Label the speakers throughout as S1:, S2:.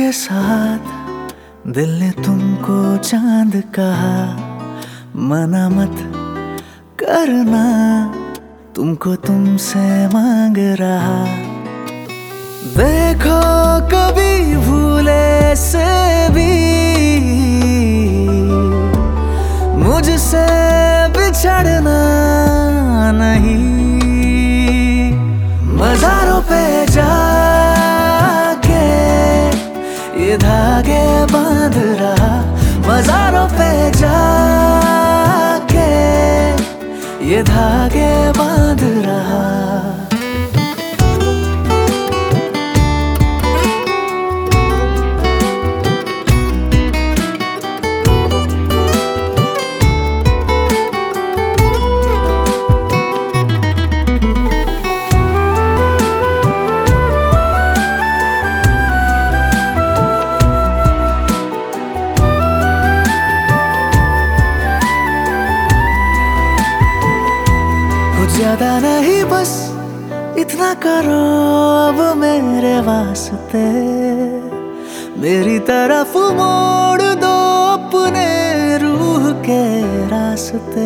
S1: के साथ दिल ने तुमको चांद कहा, मना मत करना तुमको तुमसे मांग रहा। देखो कभी भूले से भी मुझसे बिछड़ना नहीं। मज़ारों पे जाके ये धागे बांध रहा, मज़ारों पे जाके ये धागे बांध रहा। ज्यादा नहीं बस इतना करो अब मेरे वास्ते, मेरी तरफ मोड़ दो अपने रूह के रास्ते।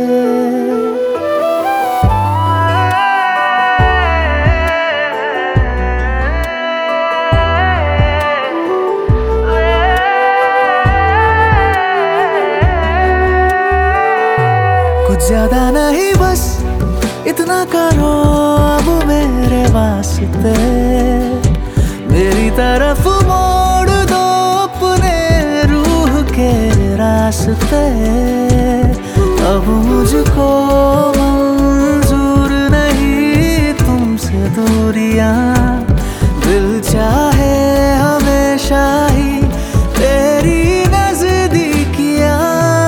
S1: कुछ ज्यादा नहीं बस इतना करो अब मेरे वास्ते, मेरी तरफ मोड़ दो अपने रूह के रास्ते। अब मुझको मंजूर नहीं तुमसे दूरियां, दिल चाहे हमेशा ही तेरी नजदीकियां।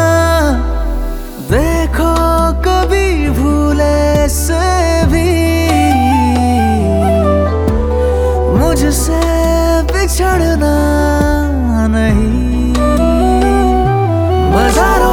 S1: देखो कभी भूले से भी मुझसे बिछड़ना नहीं। मज़ारों